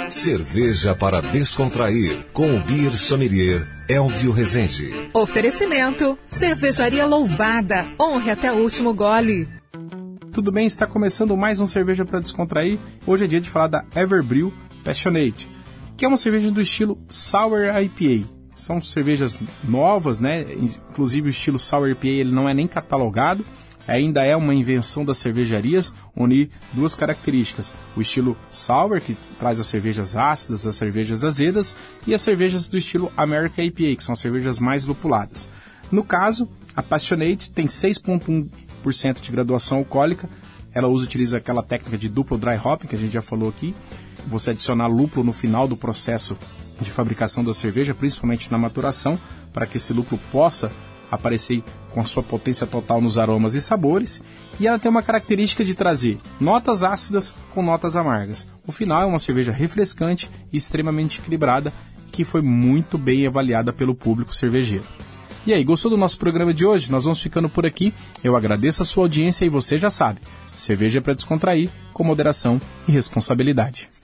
Cerveja para descontrair, com o Beer Sommelier Elvio Rezende. Oferecimento, Cervejaria Louvada, honre até o último gole. Tudo bem, está começando mais um Cerveja para Descontrair. Hoje é dia de falar da Everbrew Passionate, que é uma cerveja do estilo Sour IPA. São cervejas novas, né? Inclusive o estilo Sour IPA ele não é nem catalogado. Ainda é uma invenção das cervejarias, unir duas características. O estilo Sour, que traz as cervejas ácidas, as cervejas azedas, e as cervejas do estilo American IPA, que são as cervejas mais lupuladas. No caso, a Passionate tem 6,1% de graduação alcoólica. Ela utiliza aquela técnica de duplo dry hopping, que a gente já falou aqui. Você adicionar lúpulo no final do processo de fabricação da cerveja, principalmente na maturação, para que esse lúpulo possa aparecer com a sua potência total nos aromas e sabores, e ela tem uma característica de trazer notas ácidas com notas amargas. O final é uma cerveja refrescante e extremamente equilibrada, que foi muito bem avaliada pelo público cervejeiro. E aí, gostou do nosso programa de hoje? Nós vamos ficando por aqui. Eu agradeço a sua audiência e você já sabe, cerveja é para descontrair, com moderação e responsabilidade.